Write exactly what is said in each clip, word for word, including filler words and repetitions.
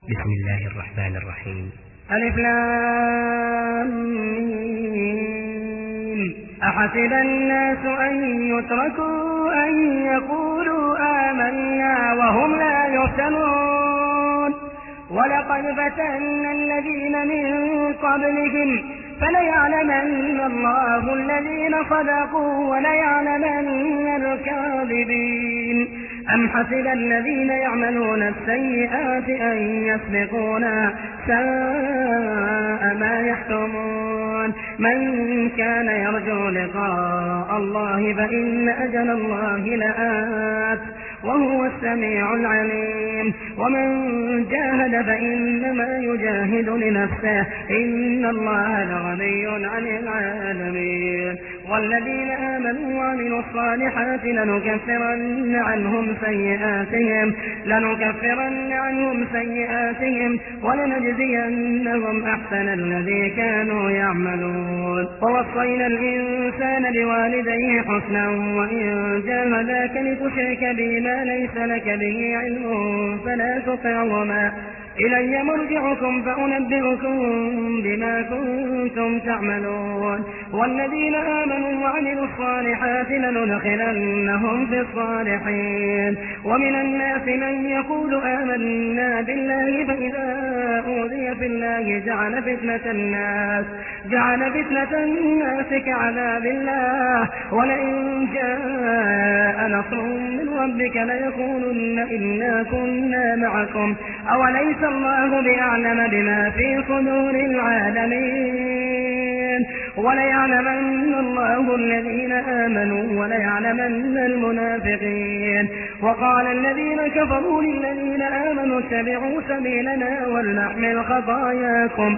بسم الله الرحمن الرحيم. ألف لام ميم. أحسب الناس أن يتركوا أن يقولوا آمنا وهم لا يفتنون ولقد فتنا الذين من قبلهم فليعلمن الله الذين صدقوا وليعلمن الكاذبين. أم حسب الذين يعملون السيئات أن يسبقونا ساء ما يحكمون. من كان يرجو لقاء الله فإن أجل الله لآت وهو السميع العليم. ومن جاهد فإنما يجاهد لنفسه إن الله لغني عن العالمين. والذين آمنوا وعملوا الصالحات لنكفرن عنهم سيئاتهم لنكفرن عنهم سيئاتهم ولنجزينهم أحسن الذي كانوا يعملون. ووصينا الإنسان بوالديه حسنا وإن جاهداك لتشرك بي ما ليس لك به علم فلا تطعهما إلي مرجعكم فأنبئكم بما كنتم تعملون. والذين آمنوا وعملوا الصالحات لندخلنهم في الصالحين. ومن الناس من يقول آمنا بالله فإذا أوذي في الله جعل فتنة الناس جعل فتنة الناس كعذاب الله ولئن جاء نصر من ربك ليقولن إنا كنا معكم أوليس الله بأعلم بما في صدور العالمين. وليعلمن الله الذين آمنوا وليعلمن المنافقين. وقال الذين كفروا للذين آمنوا اتبعوا سبيلنا ولنحمل خطاياكم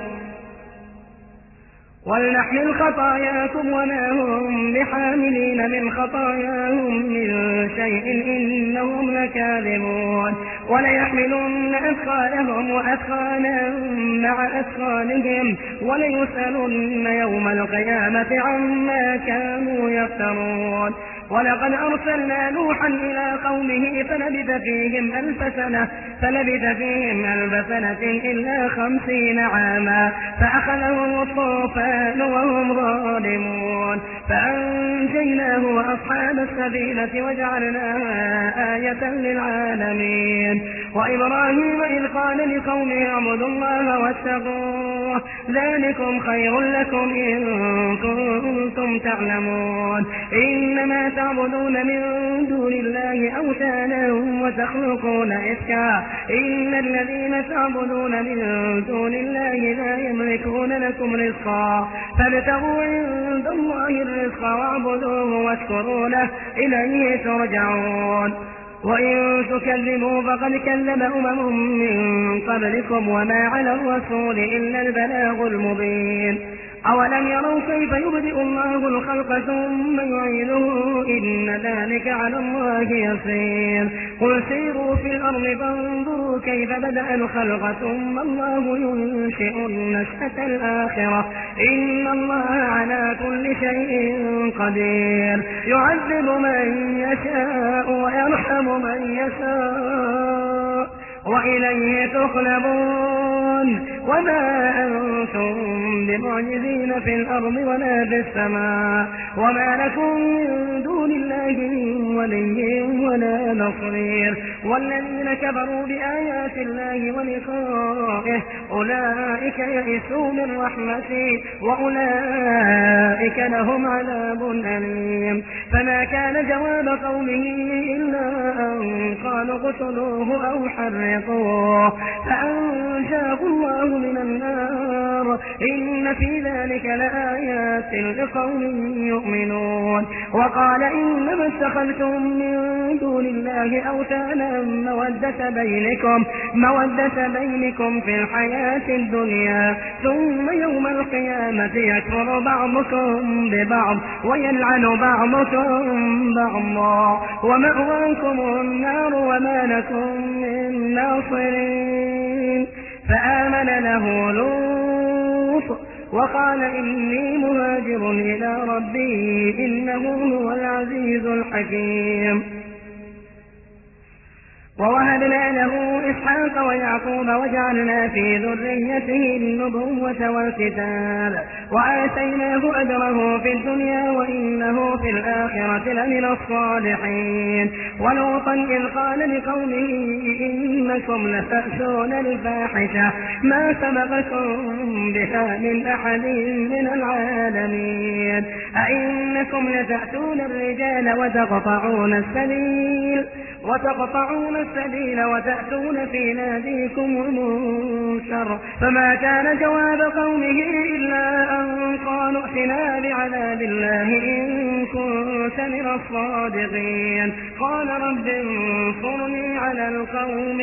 ولنحمل خطاياكم وما هم بحاملين من خطاياهم من شيء إنهم لكاذبون. وليحملن أثقالهم وأثقالا مع أثقالهم وليسألن يوم القيامة عما كانوا يفترون. ولقد أرسلنا نوحا إلى قومه فلبث فيهم ألف سنة فلبث فيهم ألف سنة إلا خمسين عاما فأخذهم الطوفان وهم ظالمون فأنجيناه وأصحاب السفينة وجعلناها آية للعالمين. وإبراهيم إذ قال لقومه اعبدوا الله واتقوه ذلكم خير لكم إن كنتم تعلمون. إنما تعبدون من دون الله أوثانا وتخلقون إفكا إن الذين تعبدون من دون الله لا يملكون لكم رزقا فابتغوا عند الله الرزق واعبدوه واشكروا له إليه ترجعون. وإن تكذبوا فقد كذب أمم من قبلكم وما على الرسول إلا البلاغ المبين. أولم يروا كيف يبدئ الله الخلق ثم يعيده إن ذلك على الله يسير. قل سيروا في الأرض فانظروا كيف بدأ الخلق ثم الله ينشئ النشأة الآخرة إن الله على كل شيء قدير. يعذب من يشاء ويرحم من يشاء وإليه تقلبون. وما أنتم بمعجزين في الأرض ولا في السماء وما لكم من دون الله من ولي ولا نصير. والذين كفروا بآيات الله ولقائه أولئك يئسوا من رحمتي وأولئك لهم عذاب أليم. فما كان جواب قومه إلا أن قالوا اقتلوه أو حرقوه فأنجاه الله من النار إن في ذلك لآيات لقوم يؤمنون. وقال إنما اتخذتم من دون الله أوثانا مودة بينكم مودة بينكم في الحياة الدنيا ثم يوم القيامة يكفر بعضكم ببعض ويلعن بعضكم بعضا ومأواكم النار وما لكم من ناصرين. فآمن له لوط وقال إني مهاجر إلى ربي إنه هو العزيز الحكيم. ووهبنا له إسحاق ويعقوب وجعلنا في ذريته النبوة والكتاب وآتيناه أجره في الدنيا وإنه في الآخرة لمن الصالحين. ولوطا إذ قال لقومه إنكم لتأتون الفاحشة ما سبقكم بها من أحد من العالمين أئنكم لتأتون الرجال وتقطعون السبيل وتقطعون السبيل وتأتون في ناديكم المنكر فما كان جواب قومه إلا أن قالوا ائتنا بعذاب الله إن كنت من الصادقين قال رب انصرني على القوم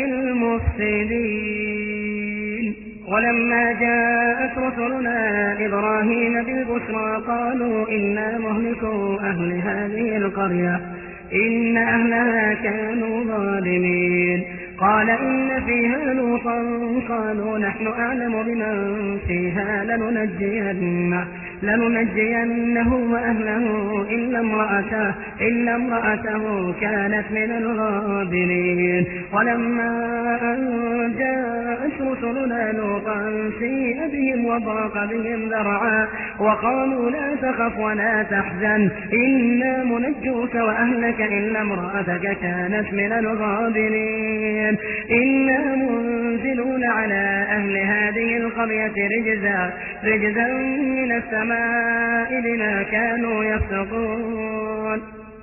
المفسدين. ولما جاءت رسلنا إبراهيم بالبشرى قالوا إنا مهلكو أهل هذه القرية إن أهلها كانوا ظالمين قال إن فيها لوطا قالوا نحن أعلم بمن فيها لننجينه, لننجينه وأهله إلا امرأته, إلا امرأته كانت من الغابرين. ولما أن جاءت رسلنا لوطا سيء بهم وضاق بهم ذرعا وقالوا لا تخف ولا تحزن إنا منجوك وأهلك إلا امرأتك كانت من الغابرين إنا منزلون على أهل هذه القرية رجزا, رجزا من السماء بما كانوا يفسقون.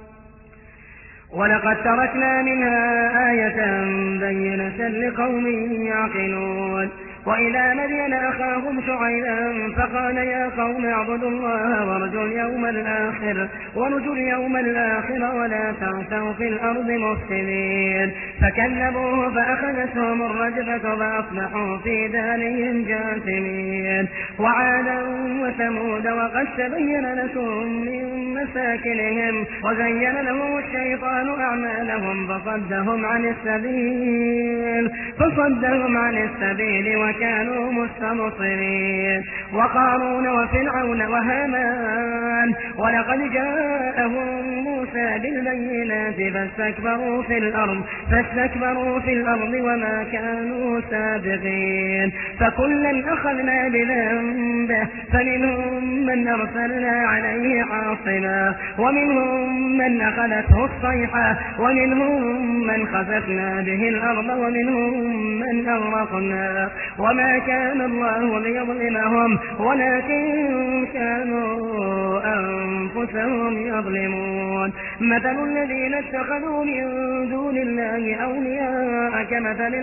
ولقد تركنا منها آية بينة لقوم يعقلون. وإلى مدين أخاهم شعيبا فقال يا قوم اعبدوا الله وارجوا اليوم الآخر وارجوا اليوم الآخر ولا تعثوا في الأرض مفسدين فكذبوه فأخذتهم الرجفة فأصبحوا في دارهم جاثمين. وعادا وثمود وقد تبين لكم من مساكنهم وزين لهم الشيطان أعمالهم فصدهم عن السبيل فصدهم عن السبيل وكانوا مستبصرين. وقارون وفرعون وهامان ولقد جاءهم موسى بالبينات فاستكبروا في الأرض فاستكبروا في الأرض وما كانوا سابقين فكلا أخذنا بذنبه فمنهم من أرسلنا عليه حاصبا ومنهم من أخذته الصيحة ومنهم من خسفنا به الأرض ومنهم من أغرقنا وما كان الله ليظلمهم ولكن كانوا أنفسهم يظلمون. مثل الذين اتخذوا من دون الله أولياء كمثل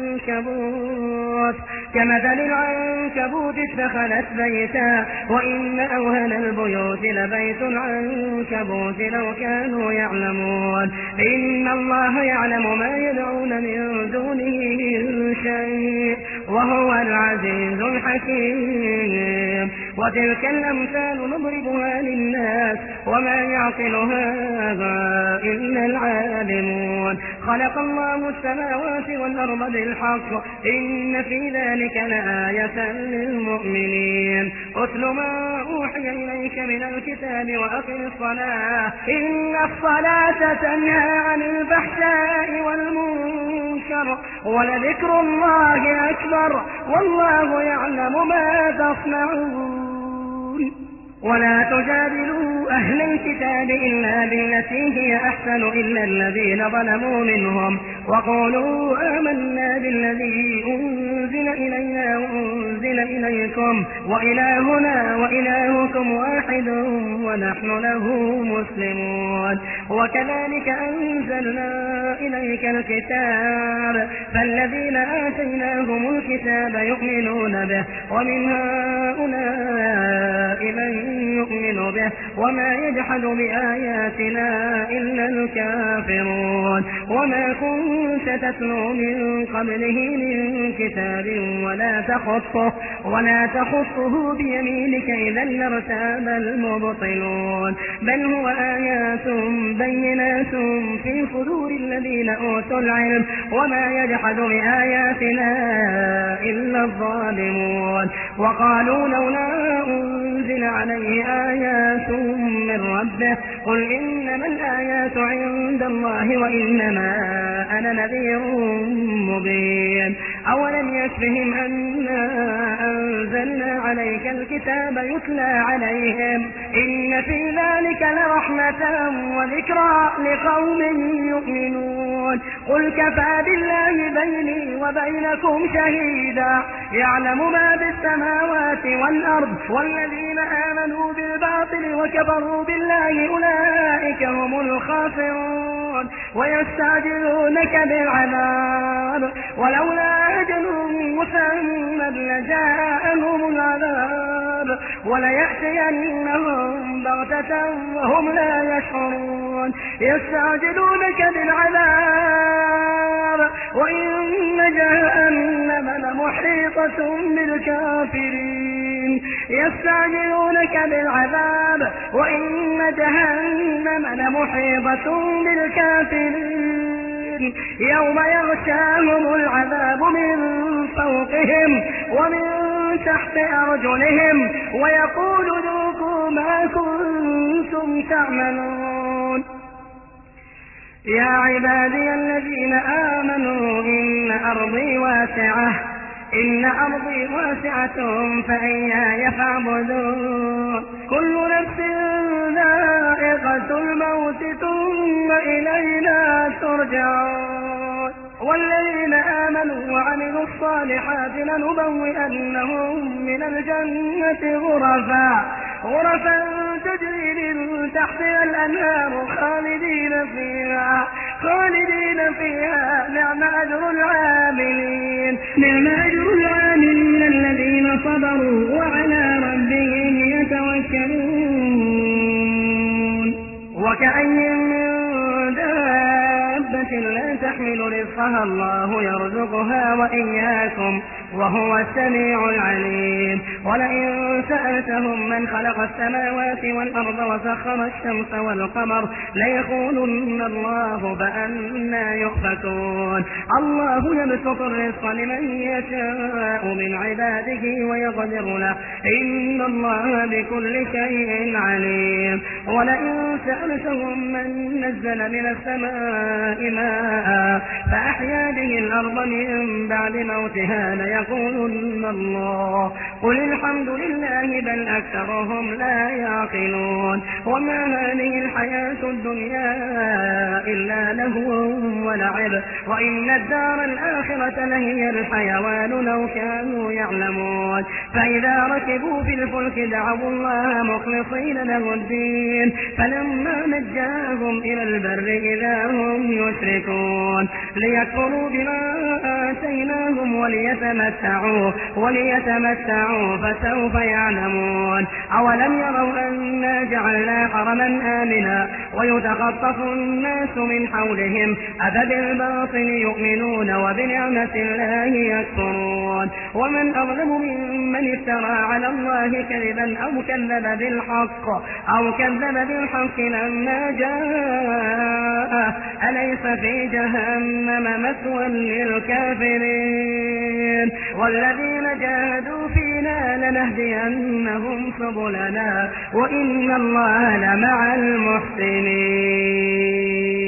العنكبوت كمثل العنكبوت اتخذت بيتا وإن أوهن البيوت لبيت العنكبوت لو كانوا يعلمون إن الله يعلم ما يدعون من دونه من شيء وهو العزيز الحكيم. وتلك الأمثال نضربها للناس وما يعقلها إلا العالمون. خلق الله السماوات والأرض بالحق إن في ذلك لآية للمؤمنين. أتل ما أوحي إليك من الكتاب وأقم الصلاة إن الصلاة تنهى عن الفحشاء والمنكر ولذكر الله أكبر والله يعلم ما تصنعون. ولا تجادلوا أهل الكتاب إلا بالتي هي أحسن إلا الذين ظلموا منهم وقولوا آمنا بالذي أنزل إلينا وأنزل إليكم وإلهنا وإلهكم واحد ونحن له مسلمون. وكذلك أنزلنا إليك الكتاب فالذين آتيناهم الكتاب يؤمنون به ومن هؤلاء من يؤمن به وما يجحد بآياتنا إلا الكافرون. وما كنت تتلو من قبله من كتاب ولا تخطه ولا تخطه بيمينك إذا لارتاب المبطلون بل هو آيات بينات في صدور الذين أوتوا العلم وما يجحد بآياتنا إلا الظالمون. وقالوا لولا أنزل ينزل عليه آيات من ربه قل إنما الآيات عند الله وإنما أنا نذير مبين أولم يكفهم أنا أنزلنا عليك الكتاب يتلى عليهم إن في ذلك لرحمة وذكرى لقوم يؤمنون قل كفى بالله بيني وبينكم شهيدا يعلم ما بالسماوات والأرض والذين آمنوا بالباطل وكفروا بالله أولئك هم الخاسرون ويستعجلونك بالعذاب ولولا أجل مسمى لجاءهم العذاب وليأتينهم بغتة وهم لا يشعرون يستعجلونك بالعذاب وإن جهنم لمحيطة بالكافرين يستعجلونك بالعذاب وإن جهنم لمحيطة بالكافرين يوم يغشاهم العذاب من فوقهم ومن تحت أرجلهم ويقول ذوقوا ما كنتم تعملون يا عبادي الذين آمنوا إن أرضي واسعة إن أرضي واسعة فإياي فاعبدون كل نفس ذائقة الموت ثم إلينا ترجعون والذين آمنوا وعملوا الصالحات لنبوئنهم من الجنة غرفا غرفا تجري من تحتها الأنهار خالدين فيها خالدين فيها نعم أجر العاملين نعم أجر العاملين الذين صبروا وعلى ربهم يتوكلون وكأي من دابة لا تحمل رزقها الله يرزقها وإياكم وهو السميع العليم ولئن سألتهم من خلق السماوات والأرض وسخر الشمس والقمر ليقولن الله فأنا يؤفكون الله يبسط الرزق لمن يشاء من عباده ويقدر له إن الله بكل شيء عليم ولئن سألتهم من نزل من السماء ماء فأحيا به الأرض من بعد موتها ليقولن الله قل الحمد لله بل أكثرهم لا يعقلون وما هذه الحياة الدنيا إلا لهو ولعب وإن الدار الآخرة لهي الحيوان لو كانوا يعلمون فإذا ركبوا في الفلك دعوا الله مخلصين له الدين فلما نجاهم إلى البر إذا هم يشركون ليكفروا بما آتيناهم وليتمتعوا وليتمتعوا فسوف يعلمون أولم يروا أنا جعلنا حرما آمنا ويتخطف الناس من حولهم أفبالباطل يؤمنون وبنعمة الله يكفرون ومن أظلم ممن افترى على الله كذبا أو كذب بالحق أو كذب بالحق لما جاءه أليس في جهنم مثوى للكافرين والذين جاهدوا فينا لنهدينهم سبلنا وإن الله لمع المحسنين